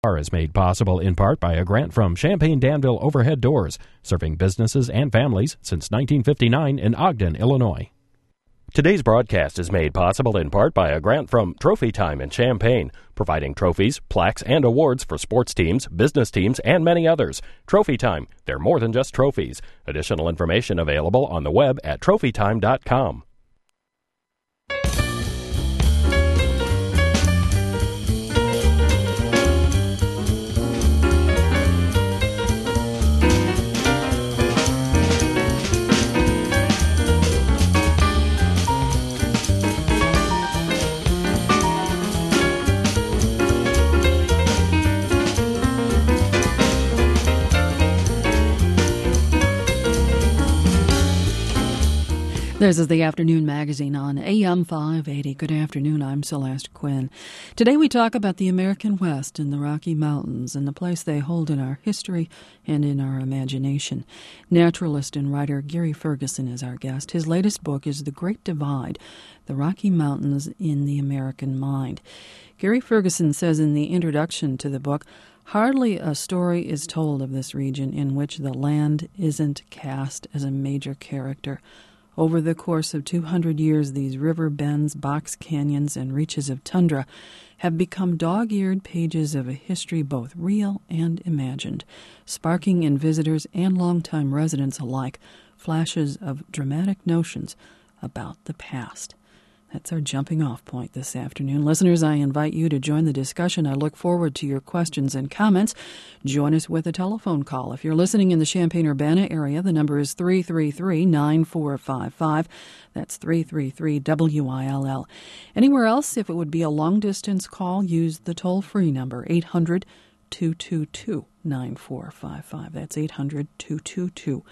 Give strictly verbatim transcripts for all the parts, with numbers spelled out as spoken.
Is made possible in part by a grant from Champaign Danville Overhead Doors, serving businesses and families since nineteen fifty-nine in Ogden, Illinois. Today's broadcast is made possible in part by a grant from Trophy Time in Champaign, providing trophies, plaques, and awards for sports teams, business teams, and many others. Trophy Time, they're more than just trophies. Additional information available on the web at trophy time dot com. This is the Afternoon Magazine on A M five eighty. Good afternoon, I'm Celeste Quinn. Today we talk about the American West and the Rocky Mountains and the place they hold in our history and in our imagination. Naturalist and writer Gary Ferguson is our guest. His latest book is The Great Divide, The Rocky Mountains in the American Mind. Gary Ferguson says in the introduction to the book, hardly a story is told of this region in which the land isn't cast as a major character. Over the course of two hundred years, these river bends, box canyons, and reaches of tundra have become dog-eared pages of a history both real and imagined, sparking in visitors and longtime residents alike flashes of dramatic notions about the past. That's our jumping-off point this afternoon. Listeners, I invite you to join the discussion. I look forward to your questions and comments. Join us with a telephone call. If you're listening in the Champaign-Urbana area, the number is three three three, nine four five five. That's three three three W I L L. Anywhere else, if it would be a long-distance call, use the toll-free number, eight hundred, two two two, nine four five five. That's eight hundred, two two two,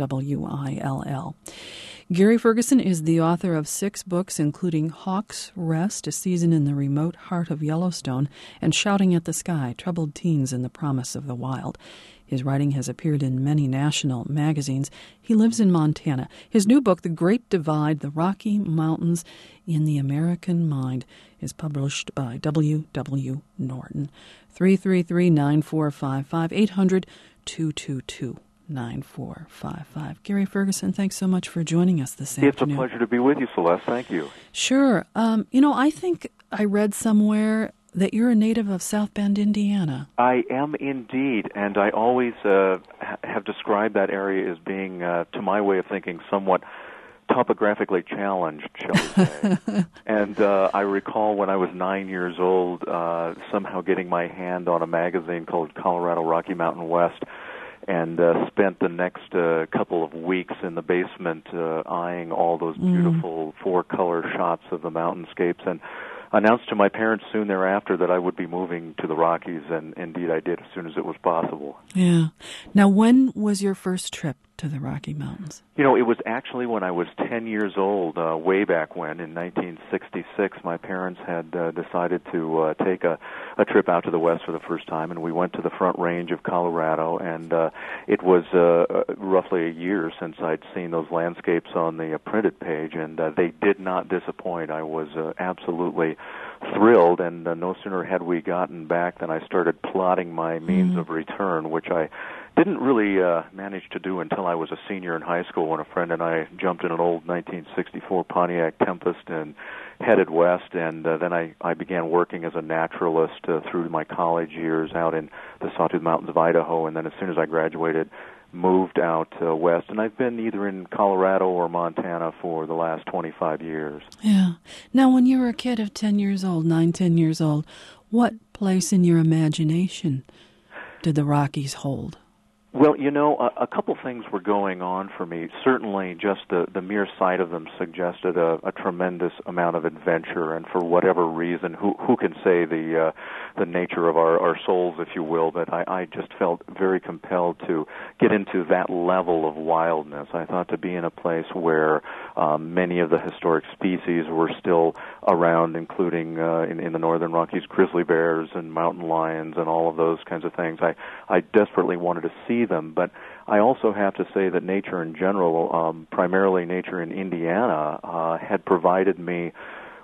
W I L L. Gary Ferguson is the author of six books, including Hawk's Rest, A Season in the Remote Heart of Yellowstone, and Shouting at the Sky, Troubled Teens and the Promise of the Wild. His writing has appeared in many national magazines. He lives in Montana. His new book, The Great Divide, The Rocky Mountains in the American Mind, is published by W W. Norton. three three three, nine four five five, eight hundred, two two two, nine four five five. Gary Ferguson, thanks so much for joining us this afternoon. It's a pleasure to be with you, Celeste. Thank you. Sure. Um, you know, I think I read somewhere that you're a native of South Bend, Indiana. I am indeed, and I always uh, ha- have described that area as being, uh, to my way of thinking, somewhat topographically challenged, shall we say. and uh, I recall when I was nine years old, uh, somehow getting my hand on a magazine called Colorado Rocky Mountain West, and uh, spent the next uh, couple of weeks in the basement uh, eyeing all those beautiful mm. four-color shots of the mountainscapes, and announced to my parents soon thereafter that I would be moving to the Rockies, and indeed I did as soon as it was possible. Yeah. Now, when was your first trip to the Rocky Mountains? You know, it was actually when I was ten years old, uh, way back when, in nineteen sixty-six, my parents had uh, decided to uh, take a, a trip out to the west for the first time, and we went to the Front Range of Colorado, and uh, it was uh, roughly a year since I'd seen those landscapes on the uh, printed page, and uh, they did not disappoint. I was uh, absolutely thrilled, and uh, no sooner had we gotten back than I started plotting my means mm. of return, which I didn't really uh, manage to do until I was a senior in high school when a friend and I jumped in an old nineteen sixty-four Pontiac Tempest and headed west, and uh, then I, I began working as a naturalist uh, through my college years out in the Sawtooth Mountains of Idaho, and then as soon as I graduated, moved out uh, west, and I've been either in Colorado or Montana for the last twenty-five years. Yeah. Now, when you were a kid of ten years old, nine, ten years old, what place in your imagination did the Rockies hold? Well, you know, a, a couple things were going on for me. Certainly just the, the mere sight of them suggested a, a tremendous amount of adventure, and for whatever reason, who who can say the uh, the nature of our, our souls, if you will, but I, I just felt very compelled to get into that level of wildness. I thought to be in a place where um, many of the historic species were still around, including uh, in, in the northern Rockies, grizzly bears and mountain lions and all of those kinds of things. I, I desperately wanted to see them, but I also have to say that nature in general, um, primarily nature in Indiana, uh, had provided me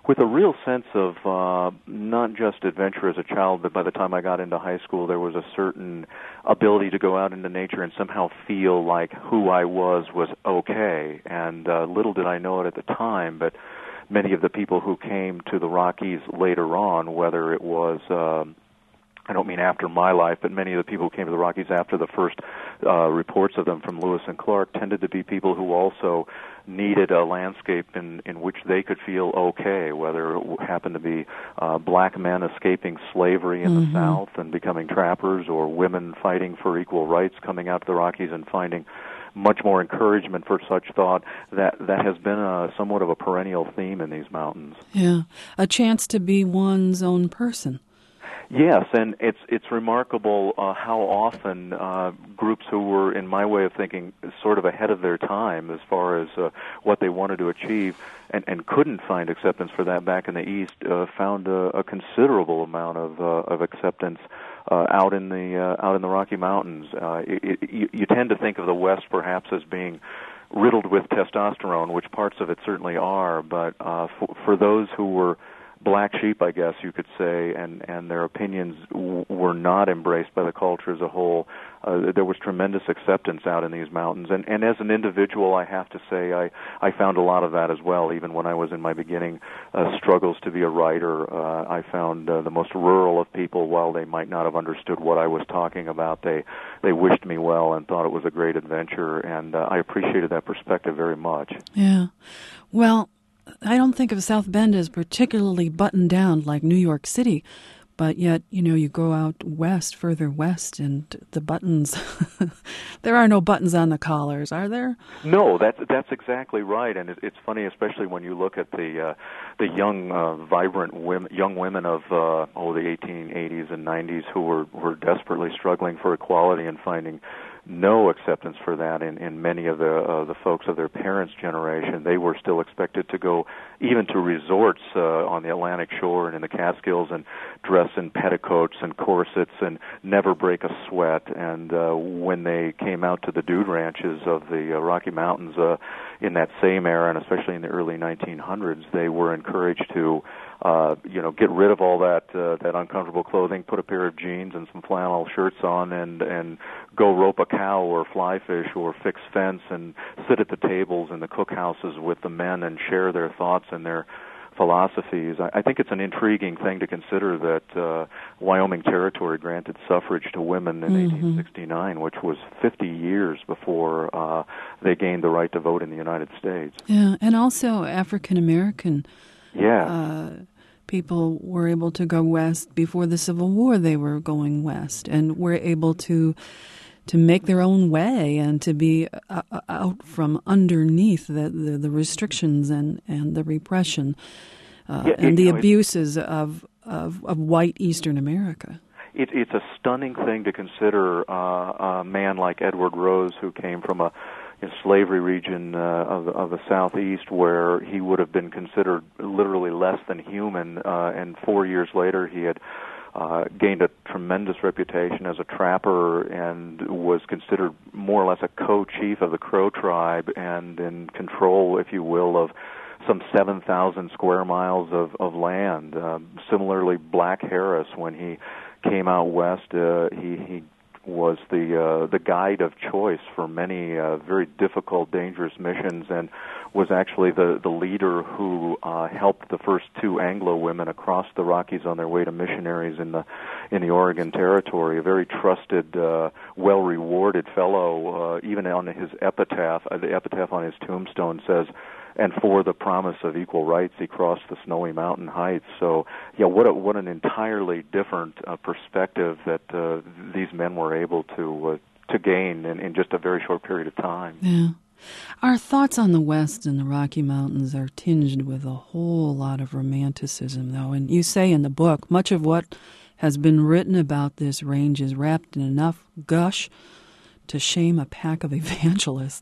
with a real sense of uh, not just adventure as a child, but by the time I got into high school, there was a certain ability to go out into nature and somehow feel like who I was was okay. And uh, little did I know it at the time, but many of the people who came to the Rockies later on, whether it was... Uh, I don't mean after my life, but many of the people who came to the Rockies after the first uh, reports of them from Lewis and Clark tended to be people who also needed a landscape in, in which they could feel okay, whether it happened to be uh, black men escaping slavery in mm-hmm. the South and becoming trappers, or women fighting for equal rights coming out to the Rockies and finding much more encouragement for such thought. That that has been a, somewhat of a perennial theme in these mountains. Yeah, a chance to be one's own person. Yes, and it's it's remarkable uh, how often uh, groups who were, in my way of thinking, sort of ahead of their time as far as uh, what they wanted to achieve, and, and couldn't find acceptance for that back in the East, uh, found a, a considerable amount of uh, of acceptance uh, out in the uh, out in the Rocky Mountains. Uh, it, it, you, you tend to think of the West perhaps as being riddled with testosterone, which parts of it certainly are, but uh, for, for those who were black sheep, I guess you could say, and, and their opinions w- were not embraced by the culture as a whole. Uh, there was tremendous acceptance out in these mountains. And, and as an individual, I have to say, I, I found a lot of that as well. Even when I was in my beginning uh, struggles to be a writer, uh, I found uh, the most rural of people, while they might not have understood what I was talking about, they, they wished me well and thought it was a great adventure. And uh, I appreciated that perspective very much. Yeah. Well, I don't think of South Bend as particularly buttoned down like New York City, but yet, you know, you go out west, further west, and the buttons, there are no buttons on the collars, are there? No, that's that's exactly right, and it, it's funny, especially when you look at the uh, the young, uh, vibrant women, young women of uh, oh the eighteen eighties and nineties who were were desperately struggling for equality and finding no acceptance for that in, in many of the uh, the folks of their parents' generation. They were still expected to go even to resorts uh, on the Atlantic shore and in the Catskills and dress in petticoats and corsets and never break a sweat. And uh, when they came out to the dude ranches of the uh, Rocky Mountains uh, in that same era, and especially in the early nineteen hundreds, they were encouraged to Uh, you know, get rid of all that uh, that uncomfortable clothing, put a pair of jeans and some flannel shirts on, and and go rope a cow or fly fish or fix fence and sit at the tables in the cookhouses with the men and share their thoughts and their philosophies. I, I think it's an intriguing thing to consider that uh, Wyoming Territory granted suffrage to women in mm-hmm. eighteen sixty-nine, which was fifty years before uh, they gained the right to vote in the United States. Yeah, and also African American. Yeah. Uh, people were able to go west before the Civil War. They were going west and were able to to make their own way and to be uh, out from underneath the, the, the restrictions and, and the repression uh, yeah, and it, the you know, abuses of, of of white Eastern America. It, it's a stunning thing to consider uh, a man like Edward Rose, who came from a in slavery region uh, of, of the Southeast, where he would have been considered literally less than human, uh, and four years later he had uh, gained a tremendous reputation as a trapper and was considered more or less a co-chief of the Crow tribe and in control, if you will, of some seven thousand square miles of, of land. Uh, similarly, Black Harris, when he came out west, uh, he, he was the uh, the guide of choice for many uh, very difficult, dangerous missions, and was actually the, the leader who uh, helped the first two Anglo women across the Rockies on their way to missionaries in the in the Oregon Territory. A very trusted, uh, well-rewarded fellow. Uh, even on his epitaph, uh, the epitaph on his tombstone says, "And for the promise of equal rights, he crossed the snowy mountain heights." So, yeah, what a, what an entirely different uh, perspective that uh, these men were able to uh, to gain in, in just a very short period of time. Yeah. Our thoughts on the West and the Rocky Mountains are tinged with a whole lot of romanticism, though. And you say in the book, much of what has been written about this range is wrapped in enough gush to shame a pack of evangelists.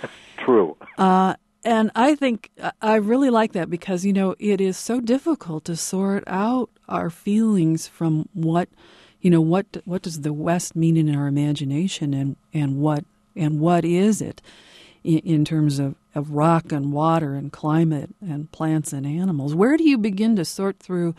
True. Uh, and I think I really like that because, you know, it is so difficult to sort out our feelings from what, you know, what what does the West mean in our imagination and, and what and what is it in, in terms of of rock and water and climate and plants and animals. Where do you begin to sort through,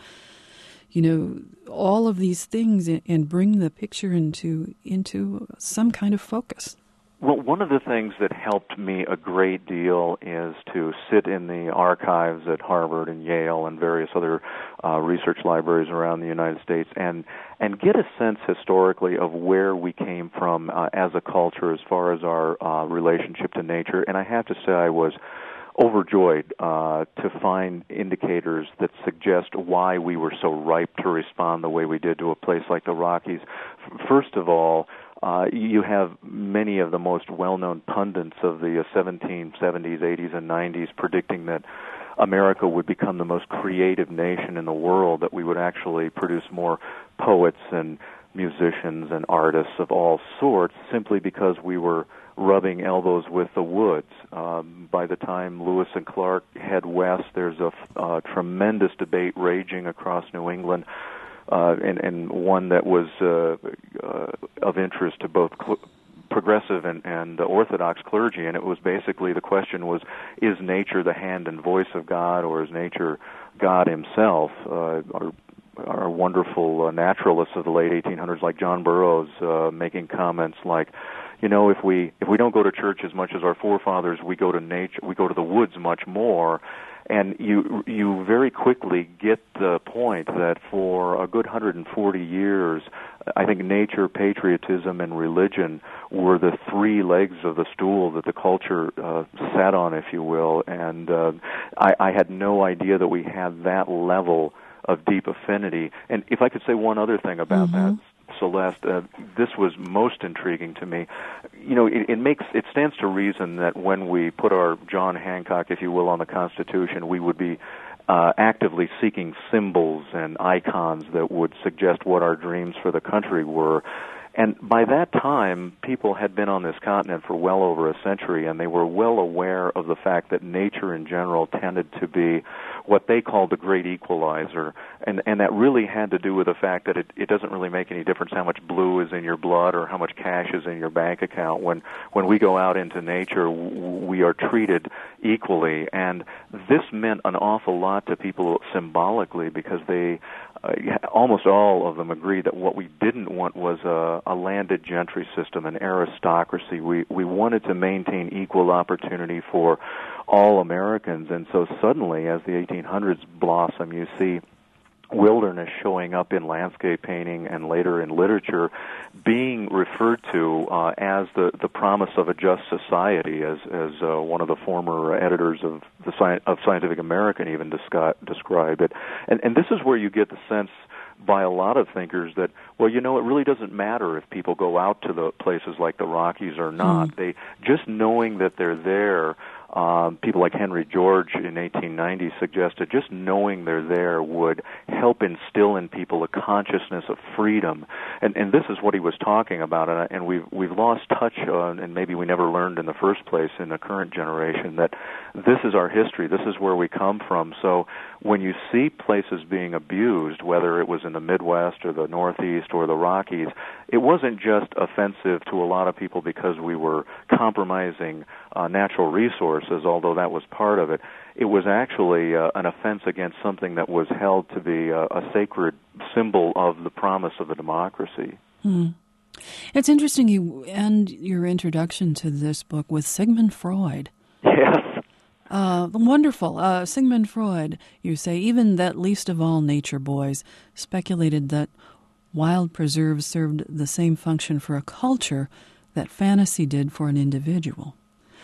you know, all of these things and, and bring the picture into into some kind of focus? Well, one of the things that helped me a great deal is to sit in the archives at Harvard and Yale and various other uh, research libraries around the United States and and get a sense historically of where we came from uh, as a culture as far as our uh, relationship to nature. And I have to say I was overjoyed uh, to find indicators that suggest why we were so ripe to respond the way we did to a place like the Rockies. F- First of all, Uh, you have many of the most well-known pundits of the seventeen seventies, eighties, and nineties predicting that America would become the most creative nation in the world, that we would actually produce more poets and musicians and artists of all sorts simply because we were rubbing elbows with the woods. Um, by the time Lewis and Clark head west, there's a uh, tremendous debate raging across New England. Uh, and, and one that was uh, uh, of interest to both cl- progressive and, and Orthodox clergy, and it was basically the question was, is nature the hand and voice of God, or is nature God himself? Uh, our, our wonderful uh, naturalists of the late eighteen hundreds, like John Burroughs, uh, making comments like, you know, if we if we don't go to church as much as our forefathers, we go to nature, we go to the woods much more. And you you very quickly get the point that for a good one hundred forty years, I think nature, patriotism, and religion were the three legs of the stool that the culture uh, sat on, if you will. And uh, I, I had no idea that we had that level of deep affinity. And if I could say one other thing about mm-hmm. that, Celeste, uh, this was most intriguing to me. You know, it, it makes it stands to reason that when we put our John Hancock, if you will, on the Constitution, we would be uh, actively seeking symbols and icons that would suggest what our dreams for the country were. And by that time, people had been on this continent for well over a century, and they were well aware of the fact that nature in general tended to be what they called the great equalizer. And, and that really had to do with the fact that it, it doesn't really make any difference how much blue is in your blood or how much cash is in your bank account. When, when we go out into nature, we are treated equally. And this meant an awful lot to people symbolically, because they Uh, almost all of them agreed that what we didn't want was a, a landed gentry system, an aristocracy. We we wanted to maintain equal opportunity for all Americans, and so suddenly, as the eighteen hundreds blossom, you see wilderness showing up in landscape painting and later in literature, being referred to uh, as the, the promise of a just society, as as uh, one of the former editors of the Sci- of Scientific American even descri- described it. And, and this is where you get the sense by a lot of thinkers that, well, you know, it really doesn't matter if people go out to the places like the Rockies or not. Mm. They just knowing that they're there. Um, people like Henry George in eighteen ninety suggested just knowing they're there would help instill in people a consciousness of freedom, and and this is what he was talking about, and, and we've we've lost touch on, and maybe we never learned in the first place in the current generation, that this is our history, this is where we come from. So when you see places being abused, whether it was in the Midwest or the Northeast or the Rockies, it wasn't just offensive to a lot of people because we were compromising uh, natural resources, although that was part of it. It was actually uh, an offense against something that was held to be a, a sacred symbol of the promise of a democracy. Hmm. It's interesting you end your introduction to this book with Sigmund Freud. Yes. Uh, wonderful. Uh, Sigmund Freud, you say, even that least of all nature boys speculated that wild preserves served the same function for a culture that fantasy did for an individual.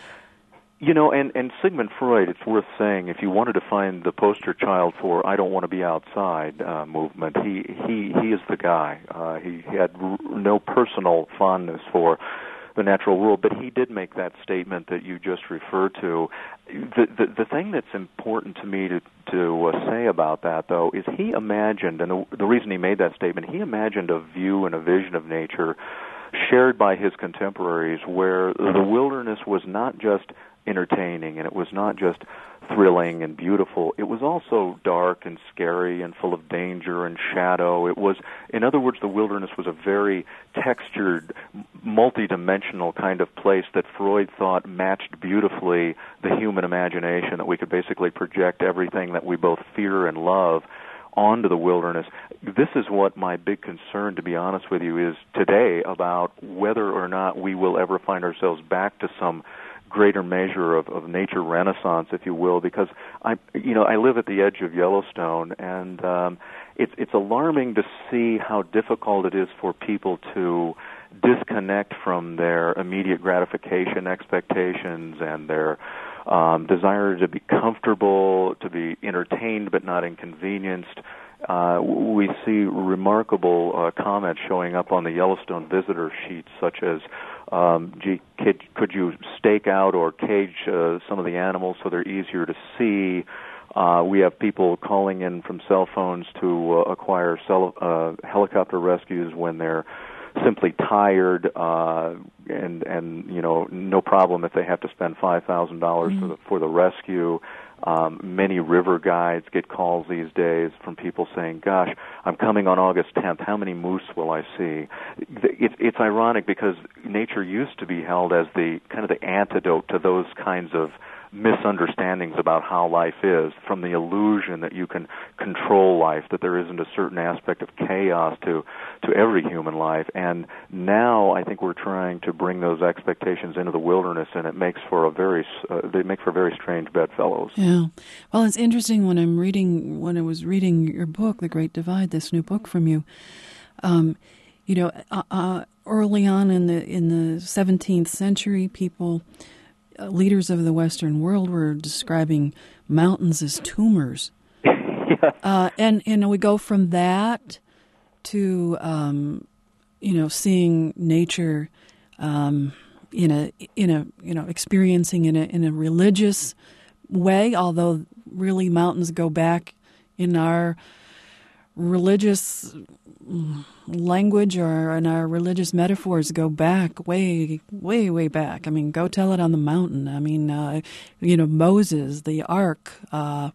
You know, and, and Sigmund Freud, it's worth saying, if you wanted to find the poster child for I don't want to be outside uh, movement, he, he, he is the guy. Uh, he, he had r- no personal fondness for the natural world, but he did make that statement that you just referred to. The, the, the thing that's important to me to, to uh, say about that, though, is he imagined, and the, the reason he made that statement, he imagined a view and a vision of nature shared by his contemporaries where the wilderness was not just entertaining and it was not just thrilling and beautiful. It was also dark and scary and full of danger and shadow. It was, in other words, the wilderness was a very textured, multi-dimensional kind of place that Freud thought matched beautifully the human imagination, that we could basically project everything that we both fear and love onto the wilderness. This is what my big concern, to be honest with you, is today about whether or not we will ever find ourselves back to some greater measure of, of nature renaissance, if you will, because I, you know, I live at the edge of Yellowstone, and um, it's it's alarming to see how difficult it is for people to disconnect from their immediate gratification expectations and their um, desire to be comfortable, to be entertained but not inconvenienced. Uh, we see remarkable uh, comments showing up on the Yellowstone visitor sheets, such as, um, gee, could, could you stake out or cage uh, some of the animals so they're easier to see? Uh, we have people calling in from cell phones to uh, acquire cell, uh, helicopter rescues when they're simply tired, uh, and and you know, no problem if they have to spend five thousand dollars mm-hmm. for the for the rescue. Um, many river guides get calls these days from people saying, "Gosh, I'm coming on August tenth. How many moose will I see?" It's it's ironic because nature used to be held as the kind of the antidote to those kinds of misunderstandings about how life is, from the illusion that you can control life, that there isn't a certain aspect of chaos to to every human life. And now I think we're trying to bring those expectations into the wilderness, and it makes for a very uh, they make for very strange bedfellows. Yeah. Well, it's interesting when I'm reading when I was reading your book, The Great Divide, this new book from you. Um, you know, uh, uh, early on in the in the seventeenth century, people. Uh, leaders of the Western world were describing mountains as tumors. yeah. uh, and, and we go from that to, um, you know, seeing nature um, in a, in a, you know, experiencing in a, in a religious way, although really mountains go back in our religious language or in our religious metaphors go back way, way, way back. I mean, go tell it on the mountain. I mean, uh, you know, Moses, the Ark, uh,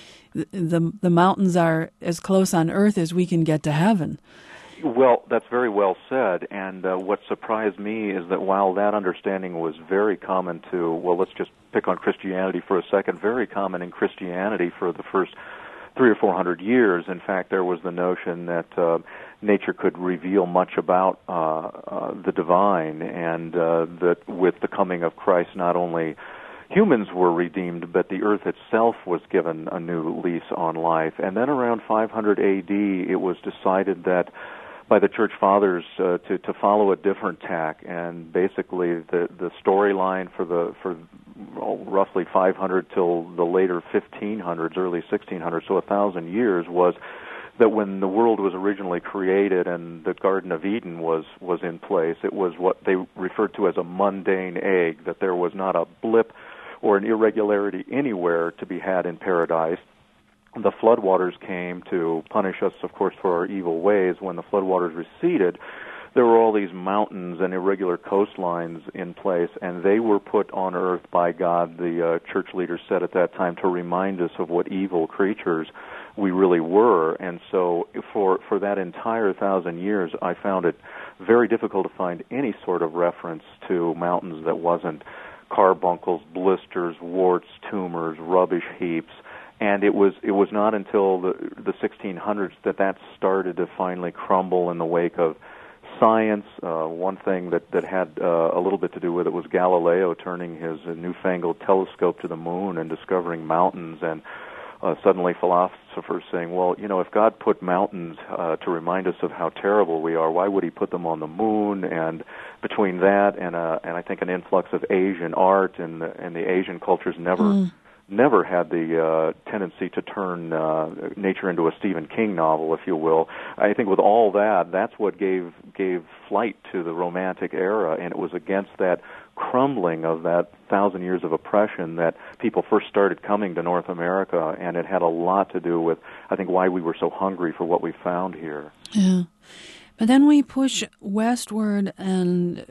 the the mountains are as close on earth as we can get to heaven. Well, that's very well said. And uh, what surprised me is that while that understanding was very common to, well, let's just pick on Christianity for a second, very common in Christianity for the first three or four hundred years. In fact, there was the notion that uh, nature could reveal much about uh, uh, the divine, and uh, that with the coming of Christ, not only humans were redeemed, but the earth itself was given a new lease on life. And then around five hundred A D, it was decided that by the church fathers uh, to to follow a different tack, and basically the the storyline for the for well, roughly five hundred till the later fifteen hundreds, early sixteen hundreds, so a thousand years, was that when the world was originally created and the Garden of Eden was was in place, it was what they referred to as a mundane egg, that there was not a blip or an irregularity anywhere to be had in paradise. The floodwaters came to punish us, of course, for our evil ways. When the floodwaters receded, there were all these mountains and irregular coastlines in place, and they were put on earth by God, the uh, church leaders said at that time, to remind us of what evil creatures we really were. And so for for that entire thousand years, I found it very difficult to find any sort of reference to mountains that wasn't carbuncles, blisters, warts, tumors, rubbish heaps. And it was it was not until the the sixteen hundreds that that started to finally crumble in the wake of science. Uh, one thing that that had uh, a little bit to do with it was Galileo turning his uh, newfangled telescope to the moon and discovering mountains, and uh, suddenly philosophers saying, well, you know, if God put mountains uh, to remind us of how terrible we are, why would He put them on the moon? And between that and uh, and I think an influx of Asian art, and the, and the Asian cultures never. Mm. never had the uh, tendency to turn uh, nature into a Stephen King novel, if you will. I think with all that, that's what gave gave flight to the Romantic era, and it was against that crumbling of that thousand years of oppression that people first started coming to North America, and it had a lot to do with, I think, why we were so hungry for what we found here. Yeah. But then we push westward, and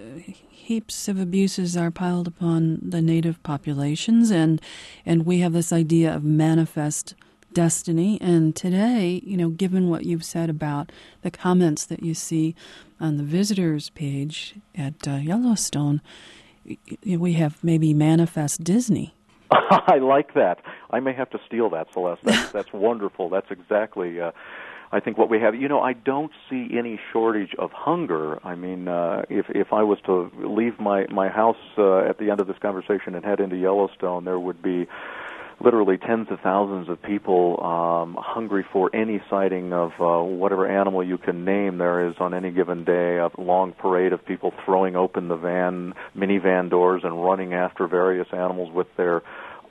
heaps of abuses are piled upon the native populations, and and we have this idea of manifest destiny. And today, you know, given what you've said about the comments that you see on the visitors page at uh, Yellowstone, we have maybe Manifest Disney. I like that. I may have to steal that, Celeste. That's, that's wonderful. That's exactly, uh, I think, what we have. You know, I don't see any shortage of hunger. I mean, uh, if if I was to leave my, my house uh, at the end of this conversation and head into Yellowstone, there would be literally tens of thousands of people um, hungry for any sighting of uh, whatever animal you can name there is on any given day. A long parade of people throwing open the van, minivan doors and running after various animals with their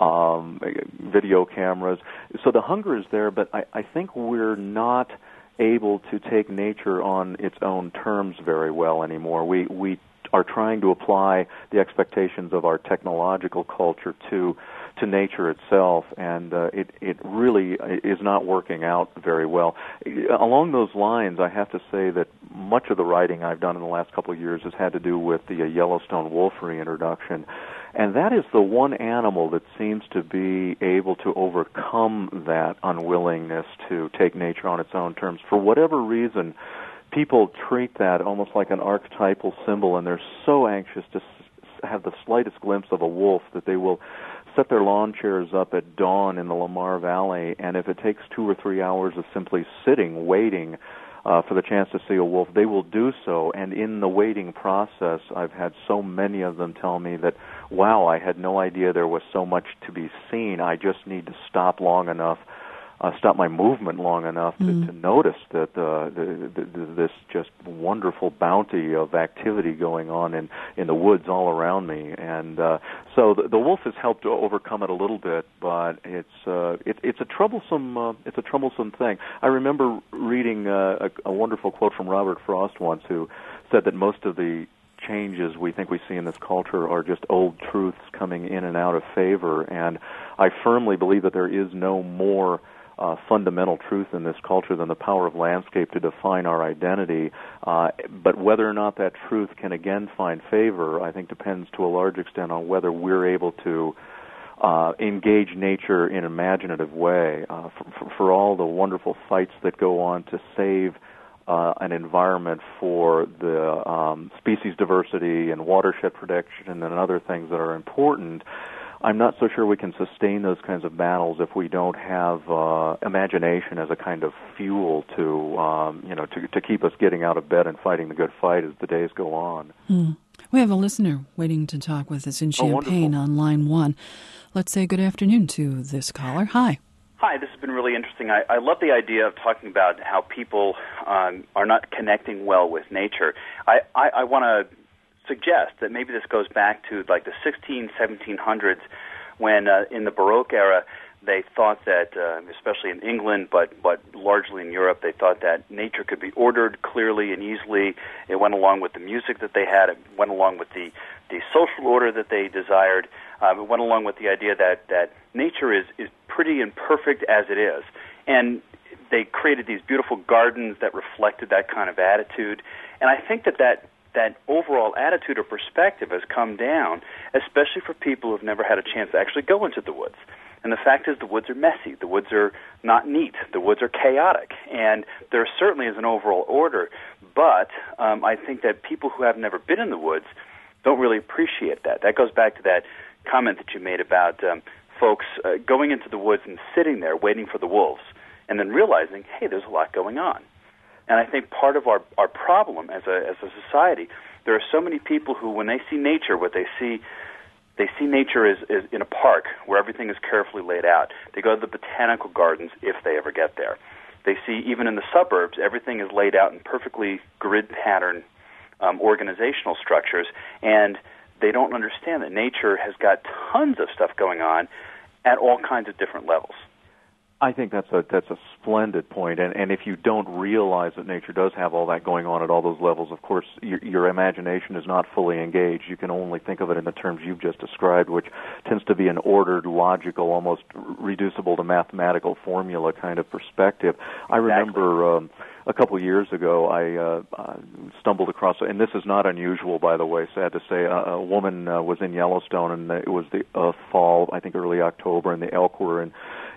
um, video cameras. So the hunger is there, but I, I think we're not able to take nature on its own terms very well anymore. We we are trying to apply the expectations of our technological culture to to nature itself, and uh, it it really is not working out very well. Along those lines, I have to say that much of the writing I've done in the last couple of years has had to do with the uh, Yellowstone wolf reintroduction, and that is the one animal that seems to be able to overcome that unwillingness to take nature on its own terms. For whatever reason, people treat that almost like an archetypal symbol, and they're so anxious to have the slightest glimpse of a wolf that they will set their lawn chairs up at dawn in the Lamar Valley, and if it takes two or three hours of simply sitting, waiting uh, for the chance to see a wolf, they will do so. And in the waiting process, I've had so many of them tell me that, wow, I had no idea there was so much to be seen. I just need to stop long enough, uh, stop my movement long enough to, mm. to notice that uh, the, the, the, this just wonderful bounty of activity going on in, in the woods all around me. And uh, so the, the wolf has helped to overcome it a little bit, but it's uh, it, it's a troublesome uh, it's a troublesome thing. I remember reading uh, a, a wonderful quote from Robert Frost once, who said that most of the changes we think we see in this culture are just old truths coming in and out of favor. And I firmly believe that there is no more Uh, fundamental truth in this culture than the power of landscape to define our identity. Uh, but whether or not that truth can again find favor, I think depends to a large extent on whether we're able to uh, engage nature in an imaginative way. Uh, for, for all the wonderful fights that go on to save uh, an environment for the um, species diversity and watershed protection and other things that are important, I'm not so sure we can sustain those kinds of battles if we don't have uh, imagination as a kind of fuel to, um, you know, to, to keep us getting out of bed and fighting the good fight as the days go on. Mm. We have a listener waiting to talk with us in Champaign oh, on line one. Let's say good afternoon to this caller. Hi. Hi, this has been really interesting. I, I love the idea of talking about how people um, are not connecting well with nature. I, I, I want to suggest that maybe this goes back to like the sixteen, seventeen hundreds when uh, in the Baroque era they thought that, uh, especially in England, but, but largely in Europe, they thought that nature could be ordered clearly and easily. It went along with the music that they had. It went along with the, the social order that they desired. Uh, it went along with the idea that, that nature is, is pretty and perfect as it is. And they created these beautiful gardens that reflected that kind of attitude. And I think that that that overall attitude or perspective has come down, especially for people who've never had a chance to actually go into the woods. And the fact is the woods are messy. The woods are not neat. The woods are chaotic. And there certainly is an overall order, but um, I think that people who have never been in the woods don't really appreciate that. That goes back to that comment that you made about um, folks uh, going into the woods and sitting there waiting for the wolves and then realizing, hey, there's a lot going on. And I think part of our, our problem as a as a society, there are so many people who, when they see nature, what they see, they see nature is, is in a park where everything is carefully laid out. They go to the botanical gardens if they ever get there. They see, even in the suburbs, everything is laid out in perfectly grid pattern um, organizational structures, and they don't understand that nature has got tons of stuff going on at all kinds of different levels. I think that's a that's a splendid point, and and if you don't realize that nature does have all that going on at all those levels, of course your, your imagination is not fully engaged. You can only think of it in the terms you've just described, which tends to be an ordered, logical, almost reducible to mathematical formula kind of perspective. I remember um, a couple of years ago I uh, uh, stumbled across, and this is not unusual, by the way, sad to say, a, a woman uh, was in Yellowstone, and it was the uh, fall, I think early October, and the elk were in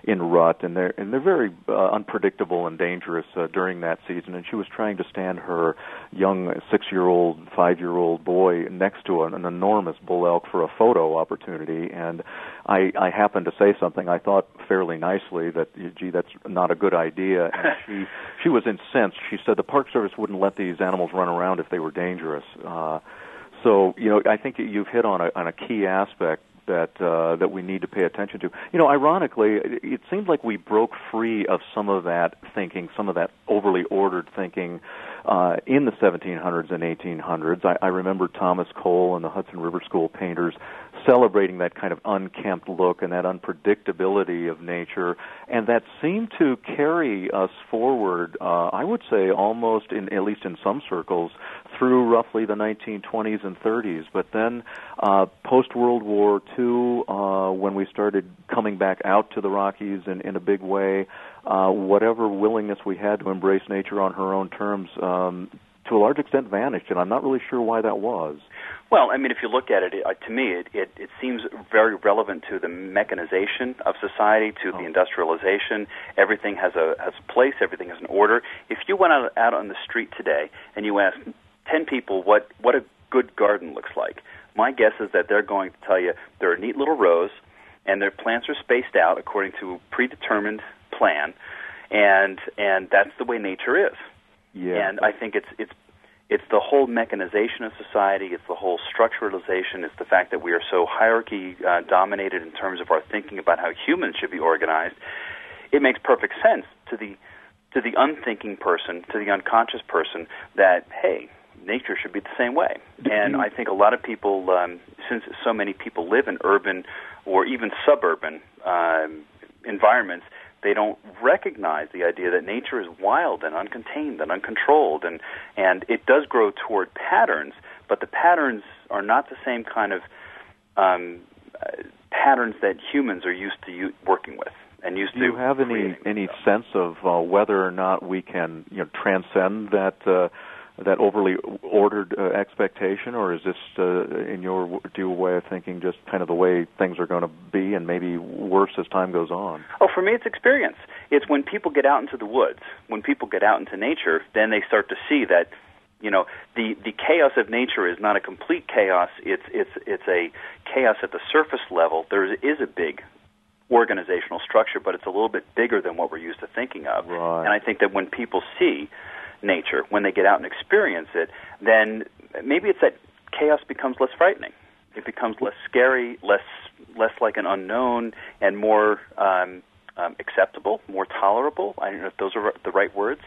in rut, and they're and they're very uh, unpredictable and dangerous uh, during that season. And she was trying to stand her young six-year-old, five-year-old boy next to an, an enormous bull elk for a photo opportunity, and I, I happened to say something I thought fairly nicely that, gee, that's not a good idea, and she she was incensed. She said the Park Service wouldn't let these animals run around if they were dangerous. Uh, so, you know, I think you've hit on a, on a key aspect that uh, that we need to pay attention to. You know, ironically, it, it seems like we broke free of some of that thinking, some of that overly ordered thinking uh, in the seventeen hundreds and eighteen hundreds. I, I remember Thomas Cole and the Hudson River School painters celebrating that kind of unkempt look and that unpredictability of nature, and that seemed to carry us forward, uh, I would say almost, in at least in some circles, through roughly the nineteen twenties and thirties. But then uh, post-World War Two, uh, when we started coming back out to the Rockies in, in a big way, uh, whatever willingness we had to embrace nature on her own terms, um, to a large extent vanished, and I'm not really sure why that was. Well, I mean, if you look at it, it to me, it, it, it seems very relevant to the mechanization of society, to oh. the industrialization. Everything has a has a place. Everything has an order. If you went out, out on the street today and you asked ten people what, what a good garden looks like, my guess is that they're going to tell you there are neat little rows, and their plants are spaced out according to a predetermined plan, and and that's the way nature is. Yeah. And I think it's it's it's the whole mechanization of society, it's the whole structuralization, it's the fact that we are so hierarchy uh, dominated in terms of our thinking about how humans should be organized. It makes perfect sense to the to the unthinking person, to the unconscious person, that, hey, nature should be the same way. And I think a lot of people, um, since so many people live in urban or even suburban um, environments, they don't recognize the idea that nature is wild and uncontained and uncontrolled, and, and it does grow toward patterns, but the patterns are not the same kind of um, uh, patterns that humans are used to u- working with and used Do to. you have any any stuff. sense of uh, whether or not we can, you know, transcend that uh, that overly ordered uh, expectation, or is this, uh, in your due way of thinking, just kind of the way things are going to be, and maybe worse as time goes on? Oh, for me, it's experience. It's when people get out into the woods, when people get out into nature, then they start to see that, you know, the, the chaos of nature is not a complete chaos. It's it's it's a chaos at the surface level. There is a big organizational structure, but it's a little bit bigger than what we're used to thinking of. Right. And I think that when people see nature, when they get out and experience it, then maybe it's that chaos becomes less frightening. It becomes less scary, less less like an unknown, and more um, um, acceptable, more tolerable. I don't know if those are the right words.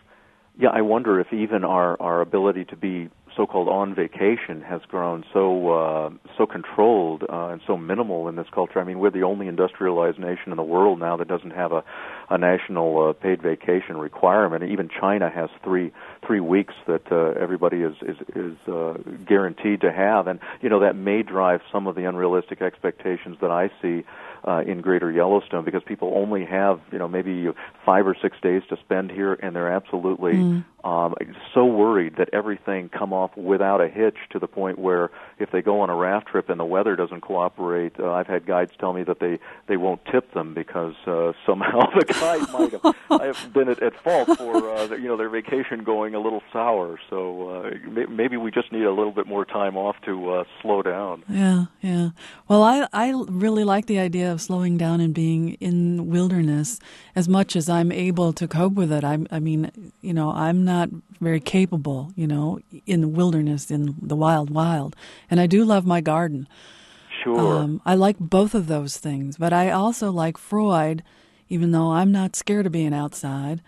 Yeah, I wonder if even our, our ability to be so-called on vacation has grown so uh, so controlled uh, and so minimal in this culture. I mean, we're the only industrialized nation in the world now that doesn't have a, a national uh, paid vacation requirement. Even China has three three weeks that uh, everybody is is, is uh, guaranteed to have, and you know that may drive some of the unrealistic expectations that I see uh, in Greater Yellowstone, because people only have you know maybe five or six days to spend here, and they're absolutely mm. um, so worried that everything come off without a hitch, to the point where if they go on a raft trip and the weather doesn't cooperate, uh, I've had guides tell me that they, they won't tip them because uh, somehow the guide might have, I have been at, at fault for uh, you know their vacation going a little sour. So uh, may, maybe we just need a little bit more time off to uh, slow down. Yeah, yeah. Well, I I really like the idea of slowing down and being in wilderness as much as I'm able to cope with it. I I mean, you know, I'm not very capable, you know, in the wilderness, in the wild, wild. And I do love my garden. Sure. Um, I like both of those things. But I also like Freud, even though I'm not scared of being outside.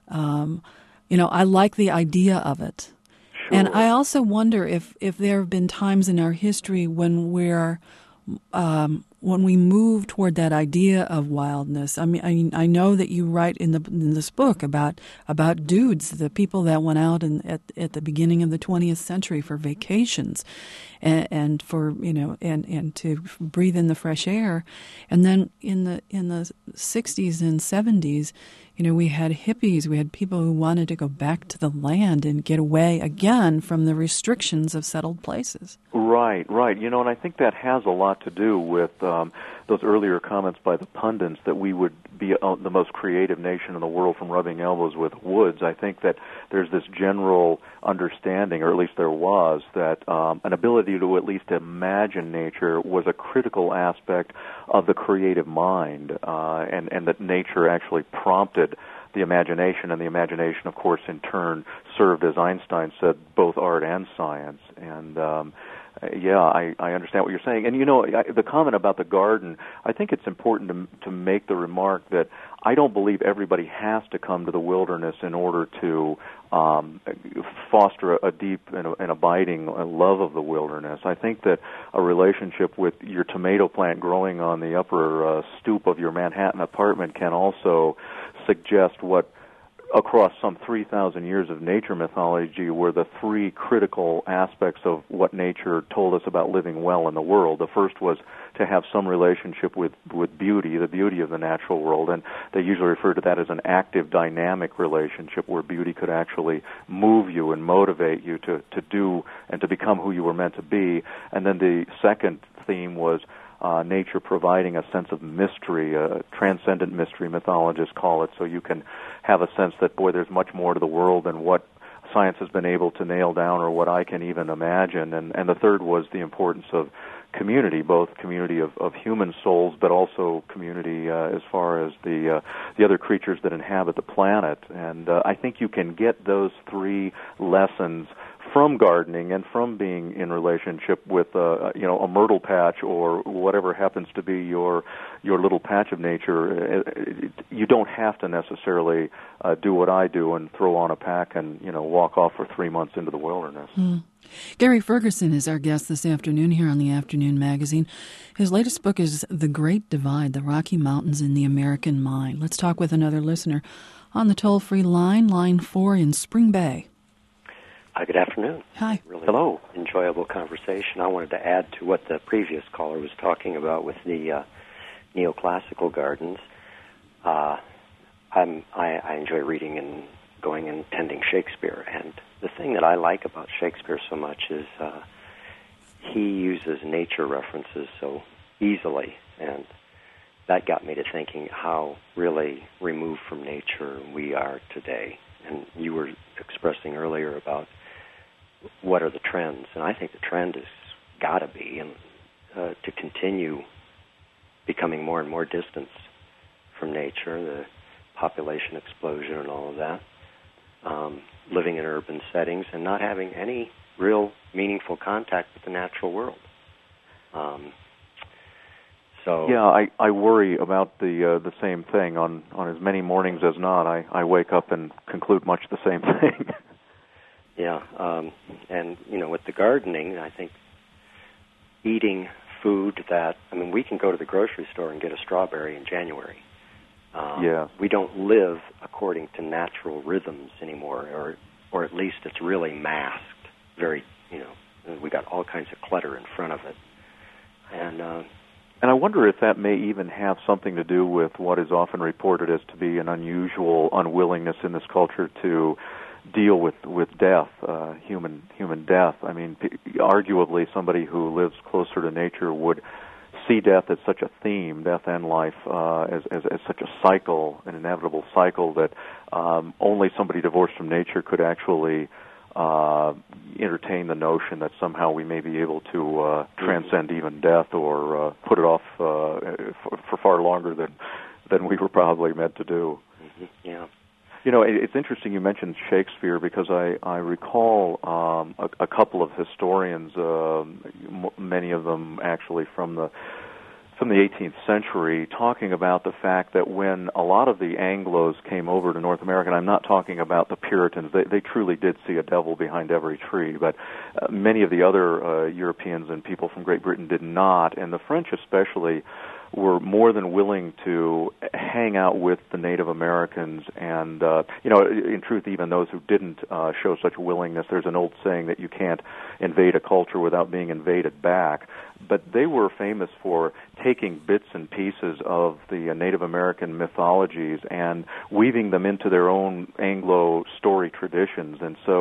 Um, you know, I like the idea of it. Sure. And I also wonder if, if there have been times in our history when we're um, when we move toward that idea of wildness. I mean, I mean, I know that you write in the in this book about about dudes, the people that went out in, at at the beginning of the twentieth century for vacations, and, and for you know, and, and to breathe in the fresh air, and then in the in the sixties and seventies, you know, we had hippies, we had people who wanted to go back to the land and get away again from the restrictions of settled places. Right, right. You know, and I think that has a lot to do with um, those earlier comments by the pundits that we would be uh, the most creative nation in the world from rubbing elbows with woods. I think that there's this general understanding, or at least there was, that um, an ability to at least imagine nature was a critical aspect of the creative mind, uh, and, and that nature actually prompted the imagination, and the imagination, of course, in turn served, as Einstein said, both art and science. And um, yeah, I, I understand what you're saying. And, you know, I, the comment about the garden, I think it's important to, to make the remark that I don't believe everybody has to come to the wilderness in order to um, foster a, a deep and, a, and abiding love of the wilderness. I think that a relationship with your tomato plant growing on the upper uh, stoop of your Manhattan apartment can also suggest what, across some three thousand years of nature mythology, were the three critical aspects of what nature told us about living well in the world. The first was to have some relationship with, with beauty, the beauty of the natural world, and they usually refer to that as an active, dynamic relationship where beauty could actually move you and motivate you to, to do and to become who you were meant to be. And then the second theme was Uh, nature providing a sense of mystery, a transcendent mystery, mythologists call it, so you can have a sense that, boy, there's much more to the world than what science has been able to nail down or what I can even imagine. And, and the third was the importance of community, both community of, of human souls, but also community uh, as far as the uh, the other creatures that inhabit the planet. And uh, I think you can get those three lessons from gardening and from being in relationship with uh, you know a myrtle patch or whatever happens to be your your little patch of nature. You don't have to necessarily uh, do what I do and throw on a pack and you know walk off for three months into the wilderness. Mm. Gary Ferguson is our guest this afternoon here on the Afternoon Magazine. His latest book is The Great Divide, The Rocky Mountains in the American Mind. Let's talk with another listener on the toll-free line, line four in Spring Bay. Hi, good afternoon. Hi. Really Hello. Enjoyable conversation. I wanted to add to what the previous caller was talking about with the uh, neoclassical gardens. Uh, I'm, I, I enjoy reading and going and attending Shakespeare, and the thing that I like about Shakespeare so much is uh, he uses nature references so easily, and that got me to thinking how really removed from nature we are today. And you were expressing earlier about what are the trends, and I think the trend has got to be and uh, to continue becoming more and more distance from nature, the population explosion and all of that, um, living in urban settings and not having any real meaningful contact with the natural world. Um, so yeah, I, I worry about the uh, the same thing on, on as many mornings as not. I, I wake up and conclude much the same thing. Yeah, um, and, you know, with the gardening, I think eating food that, I mean, we can go to the grocery store and get a strawberry in January. Um, yeah. We don't live according to natural rhythms anymore, or or at least it's really masked. Very, you know, we got all kinds of clutter in front of it. And uh, and I wonder if that may even have something to do with what is often reported as to be an unusual unwillingness in this culture to deal with with death, uh, human human death. I mean, p- arguably, somebody who lives closer to nature would see death as such a theme, death and life, uh, as, as as such a cycle, an inevitable cycle that um, only somebody divorced from nature could actually uh, entertain the notion that somehow we may be able to uh, transcend even death or uh, put it off uh, for, for far longer than than we were probably meant to do. Mm-hmm. Yeah. You know, it's interesting you mentioned Shakespeare because I, I recall um, a, a couple of historians, uh, m- many of them actually from the from the eighteenth century, talking about the fact that when a lot of the Anglos came over to North America, and I'm not talking about the Puritans, they, they truly did see a devil behind every tree, but uh, many of the other uh, Europeans and people from Great Britain did not, and the French especially were more than willing to hang out with the Native Americans, and uh, you know, in truth, even those who didn't uh, show such willingness. There's an old saying that you can't invade a culture without being invaded back. But they were famous for taking bits and pieces of the uh, Native American mythologies and weaving them into their own Anglo story traditions. And so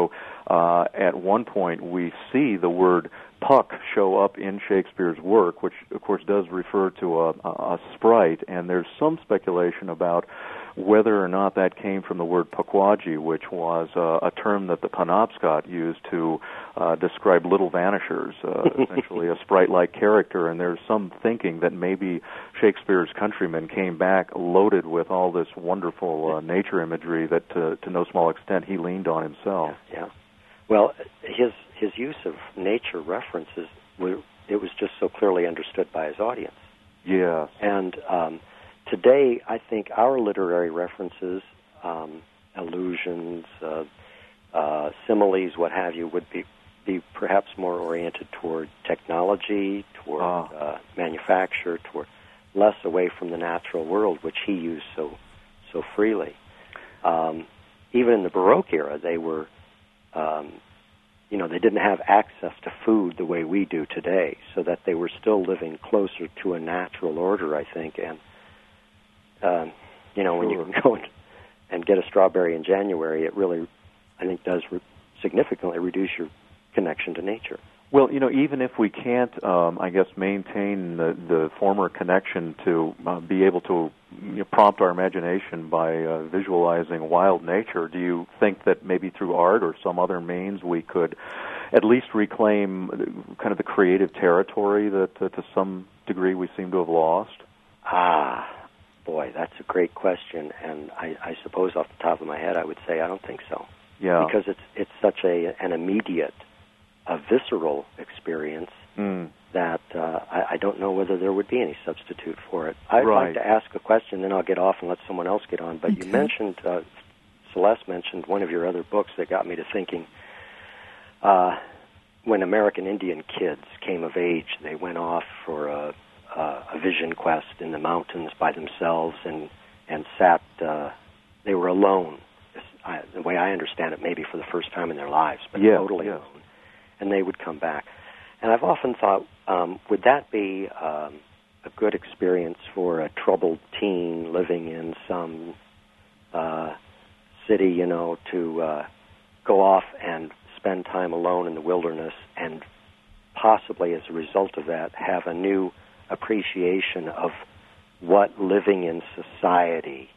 uh, at one point we see the word Puck show up in Shakespeare's work, which of course does refer to a, a sprite, and there's some speculation about whether or not that came from the word Pukwudgie, which was uh, a term that the Penobscot used to uh, describe little vanishers, uh, essentially a sprite-like character, and there's some thinking that maybe Shakespeare's countrymen came back loaded with all this wonderful uh, nature imagery that to, to no small extent he leaned on himself. Yeah. yeah. Well, his his use of nature references, were, it was just so clearly understood by his audience. Yes. And um, today, I think our literary references, um, allusions, uh, uh, similes, what have you, would be, be perhaps more oriented toward technology, toward ah. uh, manufacture, toward less away from the natural world, which he used so so freely. Um, even in the Baroque era, they were... Um, you know, they didn't have access to food the way we do today, so that they were still living closer to a natural order, I think. And, um, you know, when you can go and, and get a strawberry in January, it really, I think, does re- significantly reduce your connection to nature. Well, you know, even if we can't, um, I guess, maintain the, the former connection to uh, be able to you know, prompt our imagination by uh, visualizing wild nature, do you think that maybe through art or some other means we could at least reclaim kind of the creative territory that uh, to some degree we seem to have lost? Ah, boy, that's a great question, and I, I suppose off the top of my head I would say I don't think so. Yeah. Because it's it's such a an immediate, a visceral experience mm. that uh, I, I don't know whether there would be any substitute for it. I'd right. like to ask a question, then I'll get off and let someone else get on. But okay. you mentioned, uh, Celeste mentioned one of your other books that got me to thinking, uh, when American Indian kids came of age, they went off for a, a, a vision quest in the mountains by themselves and, and sat, uh, they were alone. I, the way I understand it, maybe for the first time in their lives, but yeah, totally yeah. alone. And they would come back. And I've often thought, um, would that be um, a good experience for a troubled teen living in some uh, city, you know, to uh, go off and spend time alone in the wilderness and possibly as a result of that have a new appreciation of what living in society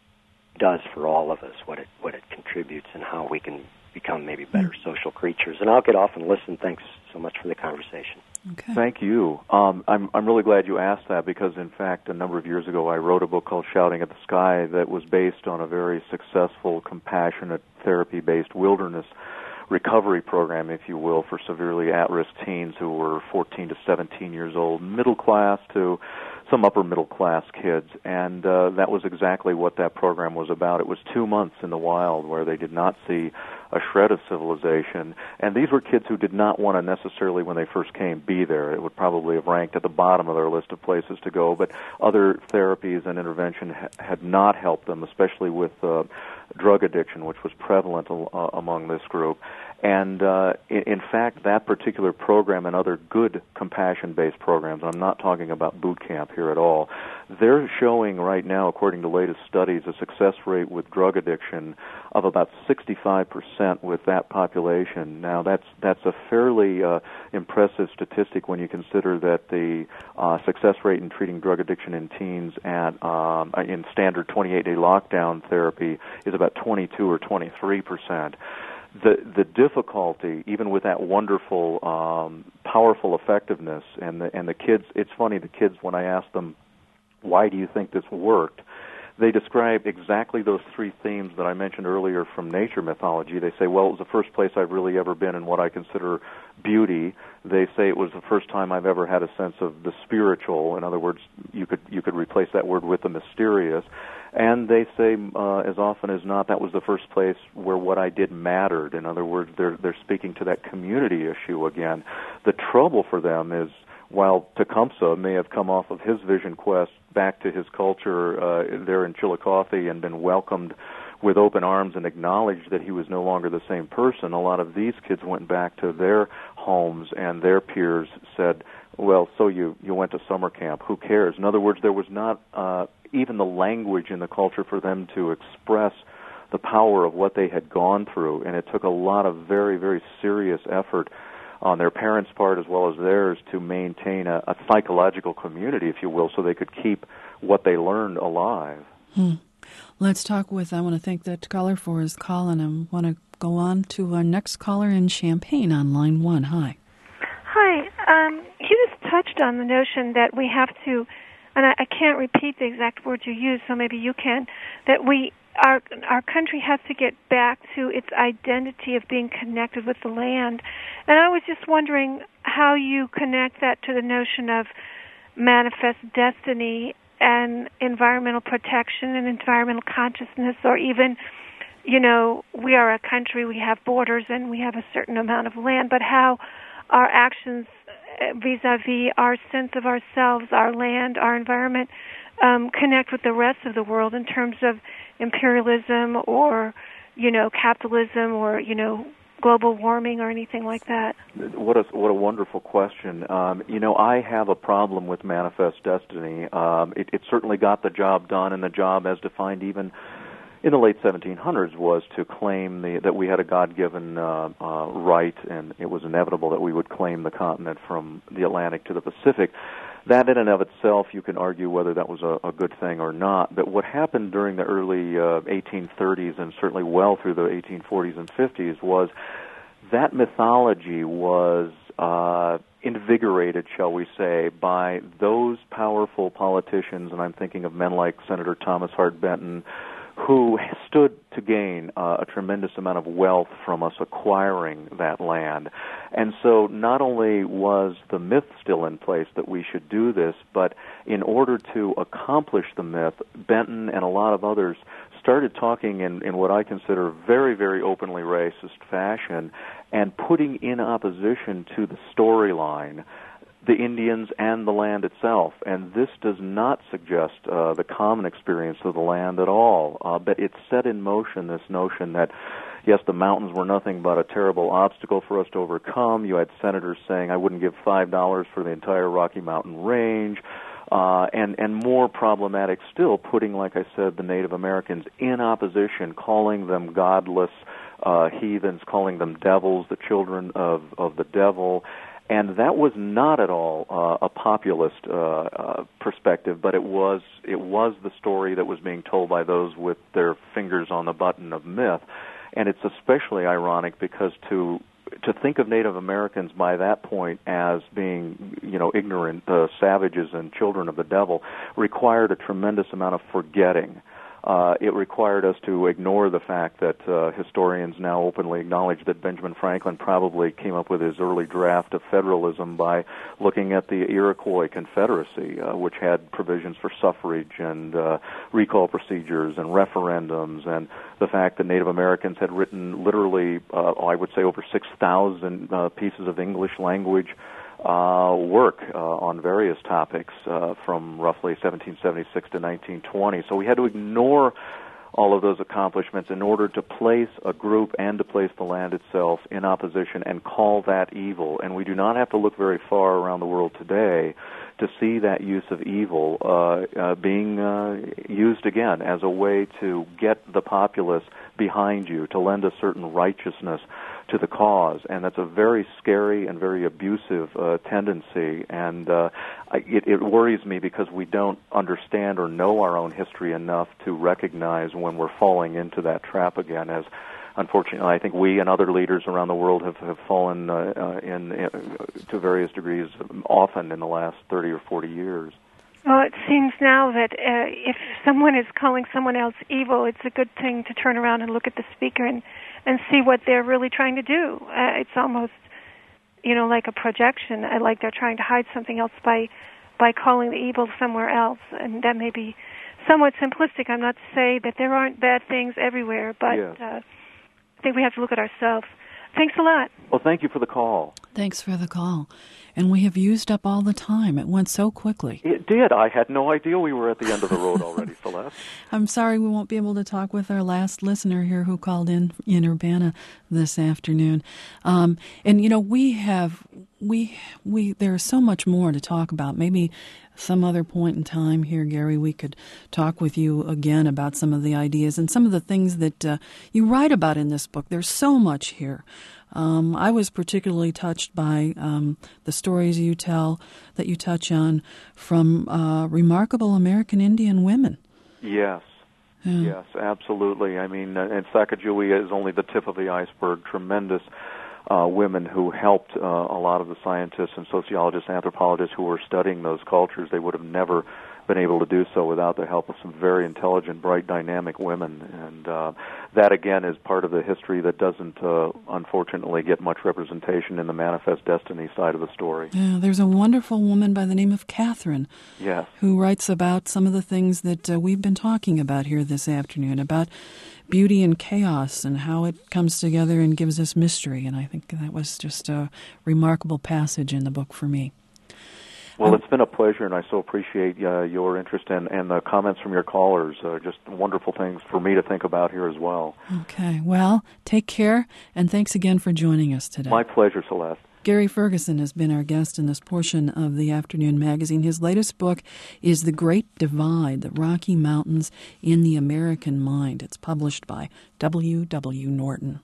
does for all of us, what it what it contributes, and how we can become maybe better social creatures. And I'll get off and listen. Thanks so much for the conversation. Okay. Thank you. Um, I'm I'm really glad you asked that because, in fact, a number of years ago I wrote a book called Shouting at the Sky that was based on a very successful, compassionate, therapy-based wilderness recovery program, if you will, for severely at-risk teens who were fourteen to seventeen years old, middle class to some upper middle class kids, and uh, that was exactly what that program was about. It was two months in the wild where they did not see a shred of civilization, and these were kids who did not want to necessarily, when they first came, be there. It would probably have ranked at the bottom of their list of places to go, but other therapies and intervention ha- had not helped them, especially with uh, drug addiction, which was prevalent uh, among this group. And uh, in, in fact, that particular program and other good compassion-based programs, I'm not talking about boot camp here at all, they're showing right now, according to latest studies, a success rate with drug addiction of about sixty-five percent with that population. Now, that's that's a fairly uh, impressive statistic when you consider that the uh, success rate in treating drug addiction in teens at um, in standard twenty-eight day lockdown therapy is about twenty-two or twenty-three percent. The the difficulty, even with that wonderful, um, powerful effectiveness, and the and the kids, it's funny, the kids, when I ask them, why do you think this worked, they describe exactly those three themes that I mentioned earlier from nature mythology. They say, well, it was the first place I've really ever been in what I consider beauty. They say it was the first time I've ever had a sense of the spiritual. In other words, you could you could replace that word with the mysterious. And they say, uh, as often as not, that was the first place where what I did mattered. In other words, they're they're speaking to that community issue again. The trouble for them is, while Tecumseh may have come off of his vision quest back to his culture uh, there in Chillicothe and been welcomed with open arms and acknowledged that he was no longer the same person, a lot of these kids went back to their homes and their peers said, well, so you, you went to summer camp, who cares? In other words, there was not uh, even the language in the culture for them to express the power of what they had gone through, and it took a lot of very, very serious effort on their parents' part as well as theirs to maintain a, a psychological community, if you will, so they could keep what they learned alive. Hmm. Let's talk with, I want to thank that caller for his call, and I want to go on to our next caller in Champaign on line one. Hi. Hi. Um, you just touched on the notion that we have to, and I, I can't repeat the exact words you used, so maybe you can, that we our our country has to get back to its identity of being connected with the land. And I was just wondering how you connect that to the notion of manifest destiny and environmental protection and environmental consciousness, or even, you know, we are a country, we have borders, and we have a certain amount of land, but how our actions vis-a-vis our sense of ourselves, our land, our environment, um, connect with the rest of the world in terms of imperialism or, you know, capitalism or, you know, global warming or anything like that. What a what a wonderful question. Um, you know, I have a problem with manifest destiny. Um, it, it certainly got the job done, and the job, as defined even in the late seventeen hundreds, was to claim the, that we had a God-given uh, uh, right, and it was inevitable that we would claim the continent from the Atlantic to the Pacific. That in and of itself, you can argue whether that was a, a good thing or not. But what happened during the early uh, eighteen thirties and certainly well through the eighteen forties and fifties was that mythology was uh, invigorated, shall we say, by those powerful politicians, and I'm thinking of men like Senator Thomas Hart Benton, who stood to gain uh, a tremendous amount of wealth from us acquiring that land. And so not only was the myth still in place that we should do this, but in order to accomplish the myth, Benton and a lot of others started talking in, in what I consider very, very openly racist fashion and putting in opposition to the storyline the Indians and the land itself. And this does not suggest uh, the common experience of the land at all, uh, but it set in motion this notion that, yes, the mountains were nothing but a terrible obstacle for us to overcome. You had senators saying, I wouldn't give five dollars for the entire Rocky Mountain range. Uh, and, and more problematic still, putting, like I said, the Native Americans in opposition, calling them godless uh, heathens, calling them devils, the children of, of the devil. And that was not at all uh, a populist uh, uh, perspective, but it was it was the story that was being told by those with their fingers on the button of myth. And it's especially ironic because to to think of Native Americans by that point as being, you know, ignorant uh, savages and children of the devil required a tremendous amount of forgetting. Uh, it required us to ignore the fact that uh, historians now openly acknowledge that Benjamin Franklin probably came up with his early draft of federalism by looking at the Iroquois Confederacy, uh, which had provisions for suffrage and uh, recall procedures and referendums, and the fact that Native Americans had written literally, uh, I would say, over six thousand uh, pieces of English language Uh, work uh, on various topics uh, from roughly seventeen seventy-six to nineteen twenty. So we had to ignore all of those accomplishments in order to place a group and to place the land itself in opposition and call that evil. And we do not have to look very far around the world today to see that use of evil uh, uh, being uh, used again as a way to get the populace behind you, to lend a certain righteousness to the cause, and that's a very scary and very abusive uh, tendency, and uh, it, it worries me because we don't understand or know our own history enough to recognize when we're falling into that trap again, as unfortunately I think we and other leaders around the world have, have fallen uh, uh, in, in to various degrees often in the last thirty or forty years. Well, it seems now that uh, if someone is calling someone else evil, it's a good thing to turn around and look at the speaker and, and see what they're really trying to do. Uh, it's almost, you know, like a projection. I like they're trying to hide something else by by calling the evil somewhere else, and that may be somewhat simplistic. I'm not to say that there aren't bad things everywhere, but yes. uh, I think we have to look at ourselves. Thanks a lot. Well, thank you for the call. Thanks for the call. And we have used up all the time. It went so quickly. It did. I had no idea we were at the end of the road already, Celeste. I'm sorry we won't be able to talk with our last listener here who called in in Urbana this afternoon. Um, and, you know, we have we we there's so much more to talk about. Maybe some other point in time here, Gary, we could talk with you again about some of the ideas and some of the things that uh, you write about in this book. There's so much here. Um, I was particularly touched by um, the stories you tell, that you touch on, from uh, remarkable American Indian women. Yes. Yeah. Yes, absolutely. I mean, uh, and Sacagawea is only the tip of the iceberg. Tremendous uh, women who helped uh, a lot of the scientists and sociologists, anthropologists who were studying those cultures. They would have never been able to do so without the help of some very intelligent, bright, dynamic women. And uh, that, again, is part of the history that doesn't, uh, unfortunately, get much representation in the Manifest Destiny side of the story. Yeah, there's a wonderful woman by the name of Catherine, yes, who writes about some of the things that uh, we've been talking about here this afternoon, about beauty and chaos and how it comes together and gives us mystery. And I think that was just a remarkable passage in the book for me. Well, it's been a pleasure, and I so appreciate uh, your interest and, and the comments from your callers. Uh, just wonderful things for me to think about here as well. Okay. Well, take care, and thanks again for joining us today. My pleasure, Celeste. Gary Ferguson has been our guest in this portion of the Afternoon Magazine. His latest book is The Great Divide, The Rocky Mountains in the American Mind. It's published by W W. Norton.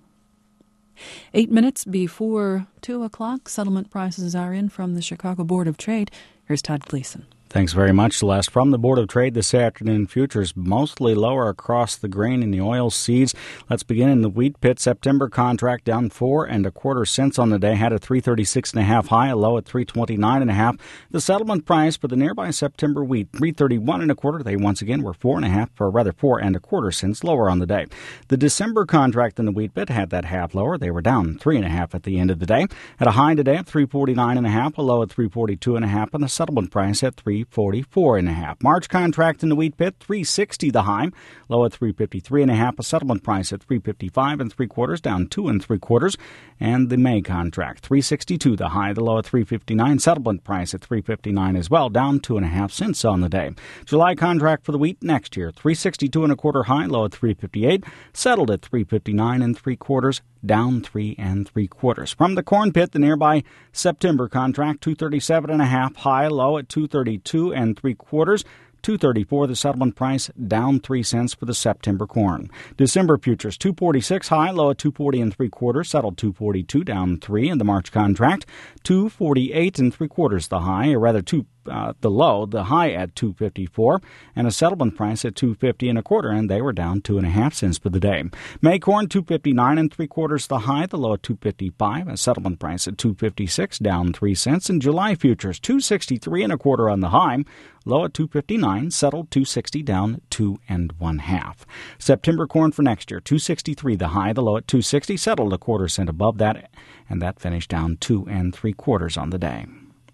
Eight minutes before two o'clock, settlement prices are in from the Chicago Board of Trade. Here's Todd Gleason. Thanks very much, Celeste. From the Board of Trade this afternoon, futures mostly lower across the grain and the oil seeds. Let's begin in the wheat pit. September contract down four and a quarter cents on the day, had a three thirty-six and a half high, a low at three twenty-nine and a half. The settlement price for the nearby September wheat, three thirty-one and a quarter. They once again were four and a half, or rather four and a quarter cents lower on the day. The December contract in the wheat pit had that half lower. They were down three and a half at the end of the day. At a high today at three forty-nine and a half, a low at three forty-two and a half, and the settlement price at three forty-four and a half. March contract in the wheat pit, three sixty the high, low at three fifty-three and a half. A settlement price at three fifty-five and three quarters, down two and three quarters. And the May contract, three sixty-two the high, the low at three fifty-nine. Settlement price at three fifty-nine as well, down two and a half cents on the day. July contract for the wheat next year, three sixty-two and a quarter high, low at three fifty-eight. Settled at three fifty-nine and three quarters, down three and three quarters. From the corn pit, the nearby September contract, two thirty-seven and a half high, low at two thirty-two and three quarters. two thirty-four the settlement price, down three cents for the September corn. December futures, two forty-six high, low at two forty and three quarters, settled two forty-two, down three. In the March contract, two forty-eight and three quarters the high, or rather two Uh, the low, the high at two fifty-four, and a settlement price at two fifty and a quarter, and they were down two and a half cents for the day. May corn two fifty-nine and three quarters the high, the low at two fifty-five, a settlement price at two fifty-six, down three cents. And July futures two sixty-three and a quarter on the high, low at two fifty-nine, settled two sixty, down two and one half. September corn for next year, two sixty-three the high, the low at two sixty, settled a quarter cent above that, and that finished down two and three quarters on the day.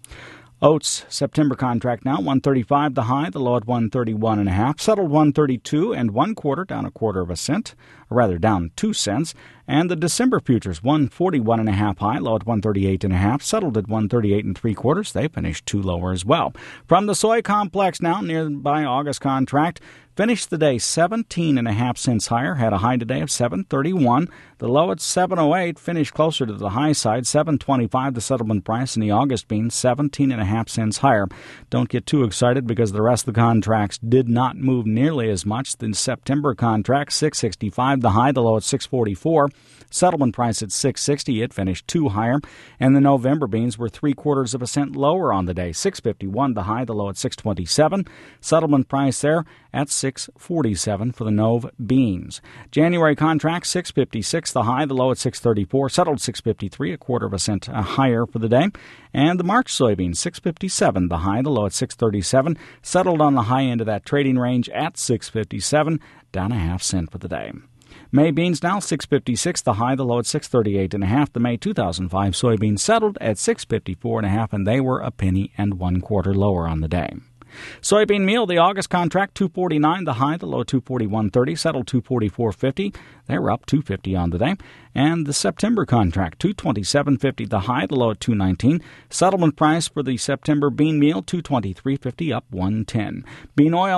Oats, September contract now, one thirty-five the high, the low at one thirty-one and a half, settled one thirty-two and one quarter, down a quarter of a cent, or rather down two cents. And the December futures, one forty-one and a half high, low at one thirty-eight and a half, settled at one thirty-eight and three quarters. They finished two lower as well. From the soy complex now, nearby August contract, finished the day seventeen and a half cents higher, had a high today of seven thirty-one. The low at seven oh eight, finished closer to the high side, seven twenty-five the settlement price, and the August bean seventeen and a half cents higher. Don't get too excited because the rest of the contracts did not move nearly as much. The September contract, six sixty-five the high, the low at six forty-four. Settlement price at six sixty, it finished two higher, and the November beans were three quarters of a cent lower on the day, six fifty-one the high, the low at six twenty-seven. Settlement price there at six forty-seven for the Nov beans. January contract, six fifty-six the high, the low at six thirty-four, settled six fifty-three, a quarter of a cent higher for the day. And the March soybean, six fifty-seven the high, the low at six thirty-seven, settled on the high end of that trading range at six fifty-seven, down a half cent for the day. May beans now, six fifty-six the high, the low at six thirty-eight and a half. The May two thousand five soybeans settled at six fifty-four and a half, and they were a penny and one quarter lower on the day. Soybean meal, the August contract, two forty-nine the high, the low two forty-one thirty, settled two forty-four fifty. They were up two fifty on the day. And the September contract, two twenty-seven fifty the high, the low at two nineteen. Settlement price for the September bean meal, two twenty-three fifty, up one ten. Bean oil,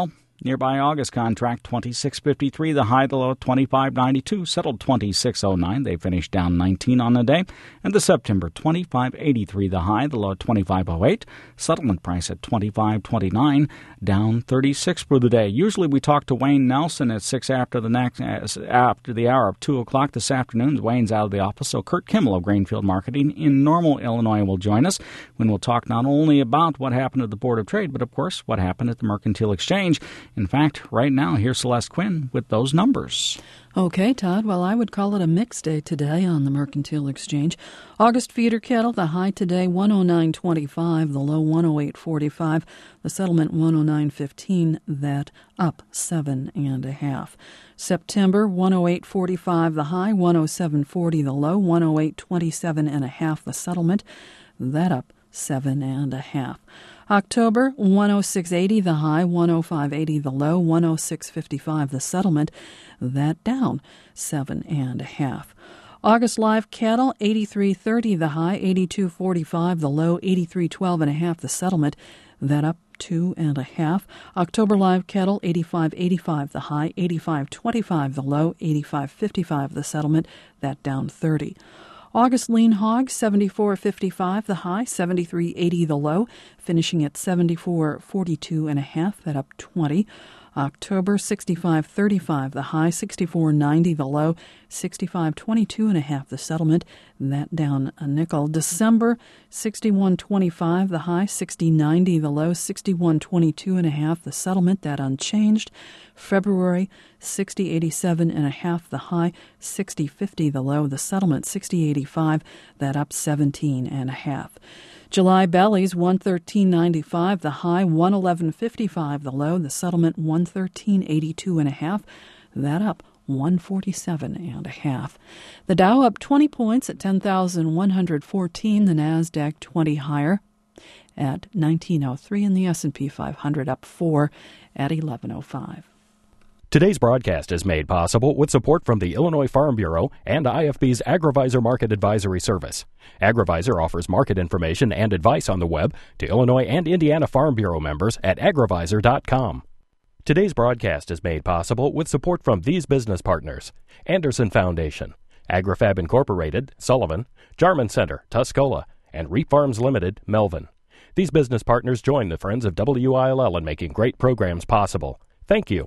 Nearby August contract twenty-six fifty-three, the high, the low twenty-five ninety-two, settled twenty-six oh nine. They finished down nineteen on the day. And the September twenty-five eighty-three, the high, the low twenty-five oh eight, settlement price at twenty-five twenty-nine, down thirty-six for the day. Usually we talk to Wayne Nelson at six after the next after the hour of two o'clock this afternoon. Wayne's out of the office, so Kurt Kimmel of Grainfield Marketing in Normal, Illinois will join us when we'll talk not only about what happened at the Board of Trade, but of course what happened at the Mercantile Exchange. In fact, right now, here's Celeste Quinn with those numbers. Okay, Todd. Well, I would call it a mixed day today on the Mercantile Exchange. August feeder cattle, the high today one oh nine twenty-five, the low one oh eight forty-five, the settlement one oh nine fifteen, that up seven and a half. September one oh eight forty-five, the high one oh seven forty, the low one oh eight twenty-seven and a half, the settlement, that up seven and a half. October one oh six eighty, the high one oh five eighty, the low one oh six fifty-five, the settlement, that down seven and a half. August live cattle eighty-three thirty, the high eighty-two forty-five, the low eighty-three twelve and a half, the settlement, that up two and a half. October live cattle eighty-five eighty-five, the high eighty-five twenty-five, the low eighty-five fifty-five, the settlement, that down thirty. August lean hog, seventy-four fifty-five, the high, seventy-three eighty, the low, finishing at seventy-four forty-two and a half, that up twenty. October, sixty-five thirty-five, the high, sixty-four ninety, the low, sixty-five twenty-two and a half, the settlement, that down a nickel. December, sixty-one twenty-five, the high, sixty ninety, the low, sixty-one twenty-two and a half, the settlement, that unchanged. February, sixty eighty-seven and a half, the high, sixty fifty, the low, the settlement, sixty eighty-five, that up seventeen and a half. July bellies, one thirteen ninety-five, the high, one eleven fifty-five, the low, the settlement, one thirteen eighty-two and a half, that up one forty-seven and a half. The Dow up twenty points at ten thousand one hundred fourteen, the Nasdaq twenty higher at nineteen oh three, and the S and P five hundred up four at eleven oh five. Today's broadcast is made possible with support from the Illinois Farm Bureau and I F B's AgriVisor Market Advisory Service. AgriVisor offers market information and advice on the web to Illinois and Indiana Farm Bureau members at agrivisor dot com. Today's broadcast is made possible with support from these business partners: Anderson Foundation, AgriFab Incorporated, Sullivan, Jarman Center, Tuscola, and Reap Farms Limited, Melvin. These business partners join the Friends of W I L L in making great programs possible. Thank you.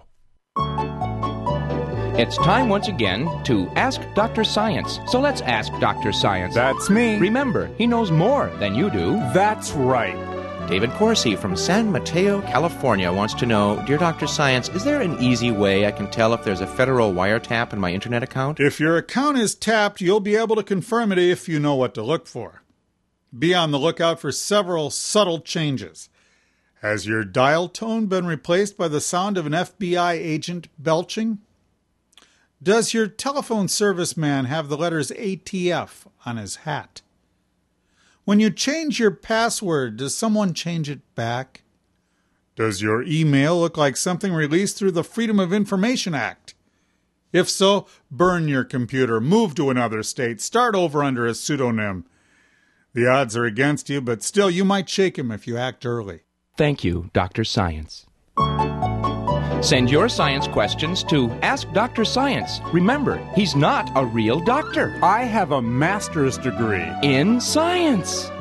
It's time once again to Ask Doctor Science. So let's ask Doctor Science. That's me. Remember, he knows more than you do. That's right. David Corsi from San Mateo, California wants to know, Dear Doctor Science, is there an easy way I can tell if there's a federal wiretap in my internet account? If your account is tapped, you'll be able to confirm it if you know what to look for. Be on the lookout for several subtle changes. Has your dial tone been replaced by the sound of an F B I agent belching? Does your telephone service man have the letters A T F on his hat? When you change your password, does someone change it back? Does your email look like something released through the Freedom of Information Act? If so, burn your computer, move to another state, start over under a pseudonym. The odds are against you, but still you might shake him if you act early. Thank you, Doctor Science. Send your science questions to Ask Doctor Science. Remember, he's not a real doctor. I have a master's degree in science.